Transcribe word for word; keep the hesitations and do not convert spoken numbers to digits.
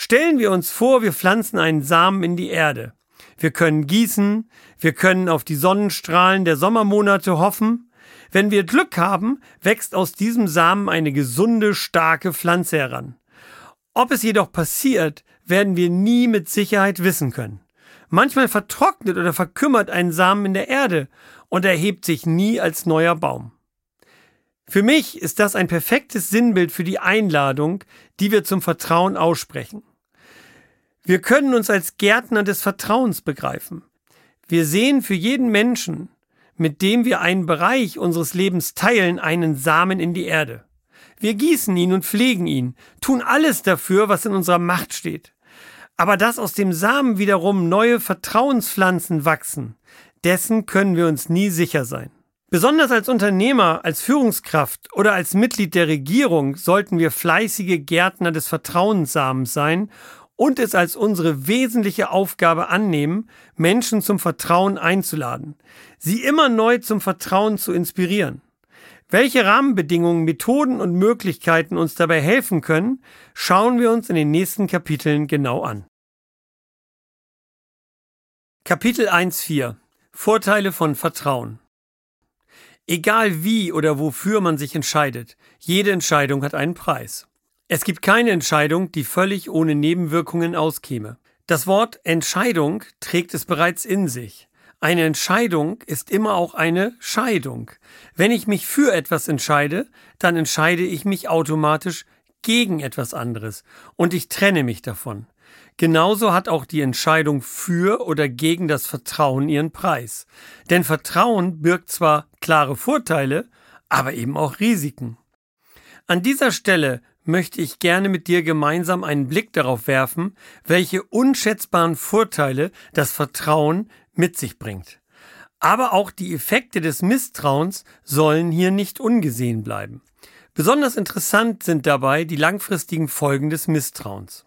Stellen wir uns vor, wir pflanzen einen Samen in die Erde. Wir können gießen, wir können auf die Sonnenstrahlen der Sommermonate hoffen. Wenn wir Glück haben, wächst aus diesem Samen eine gesunde, starke Pflanze heran. Ob es jedoch passiert, werden wir nie mit Sicherheit wissen können. Manchmal vertrocknet oder verkümmert ein Samen in der Erde und erhebt sich nie als neuer Baum. Für mich ist das ein perfektes Sinnbild für die Einladung, die wir zum Vertrauen aussprechen. Wir können uns als Gärtner des Vertrauens begreifen. Wir sehen für jeden Menschen, mit dem wir einen Bereich unseres Lebens teilen, einen Samen in die Erde. Wir gießen ihn und pflegen ihn, tun alles dafür, was in unserer Macht steht. Aber dass aus dem Samen wiederum neue Vertrauenspflanzen wachsen, dessen können wir uns nie sicher sein. Besonders als Unternehmer, als Führungskraft oder als Mitglied der Regierung sollten wir fleißige Gärtner des Vertrauenssamens sein und es als unsere wesentliche Aufgabe annehmen, Menschen zum Vertrauen einzuladen, sie immer neu zum Vertrauen zu inspirieren. Welche Rahmenbedingungen, Methoden und Möglichkeiten uns dabei helfen können, schauen wir uns in den nächsten Kapiteln genau an. Kapitel eins Punkt vier – Vorteile von Vertrauen. Egal wie oder wofür man sich entscheidet, jede Entscheidung hat einen Preis. Es gibt keine Entscheidung, die völlig ohne Nebenwirkungen auskäme. Das Wort Entscheidung trägt es bereits in sich. Eine Entscheidung ist immer auch eine Scheidung. Wenn ich mich für etwas entscheide, dann entscheide ich mich automatisch gegen etwas anderes und ich trenne mich davon. Genauso hat auch die Entscheidung für oder gegen das Vertrauen ihren Preis. Denn Vertrauen birgt zwar klare Vorteile, aber eben auch Risiken. An dieser Stelle möchte ich gerne mit dir gemeinsam einen Blick darauf werfen, welche unschätzbaren Vorteile das Vertrauen mit sich bringt. Aber auch die Effekte des Misstrauens sollen hier nicht ungesehen bleiben. Besonders interessant sind dabei die langfristigen Folgen des Misstrauens.